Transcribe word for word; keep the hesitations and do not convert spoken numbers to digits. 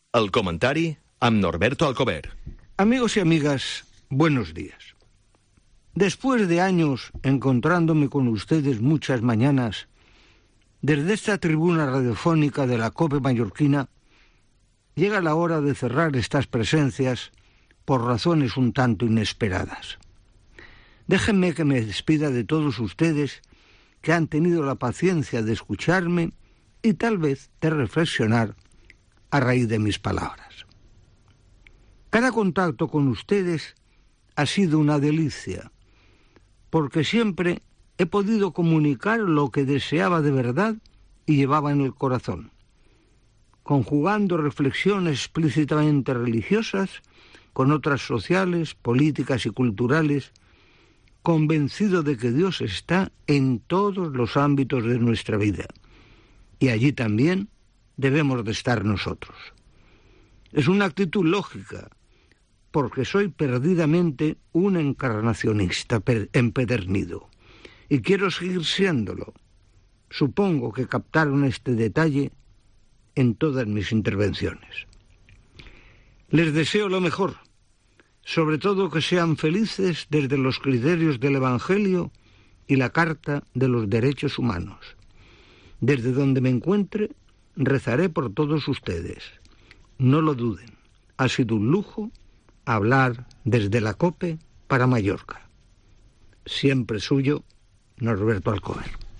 El comentari amb Norberto Alcover. Amigos y amigas, buenos días. Después de años encontrándome con ustedes muchas mañanas, desde esta tribuna radiofónica de la COPE mallorquina, llega la hora de cerrar estas presencias por razones un tanto inesperadas. Déjenme que me despida de todos ustedes que han tenido la paciencia de escucharme y tal vez de reflexionar a raíz de mis palabras. Cada contacto con ustedes ha sido una delicia, porque siempre he podido comunicar lo que deseaba de verdad y llevaba en el corazón, conjugando reflexiones explícitamente religiosas con otras sociales, políticas y culturales, convencido de que Dios está en todos los ámbitos de nuestra vida, y allí también debemos de estar nosotros. Es una actitud lógica, porque soy perdidamente un encarnacionista empedernido, y quiero seguir siéndolo. Supongo que captaron este detalle en todas mis intervenciones. Les deseo lo mejor, sobre todo que sean felices desde los criterios del Evangelio y la Carta de los Derechos Humanos. Desde donde me encuentre, rezaré por todos ustedes. No lo duden, ha sido un lujo hablar desde la COPE para Mallorca. Siempre suyo, Norberto Alcover.